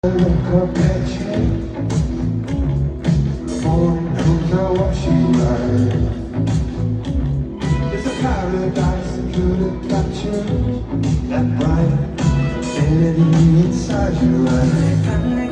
Look up at you, morning comes I watch you ride. There's a paradise that could have captured that bright energy inside your eyes.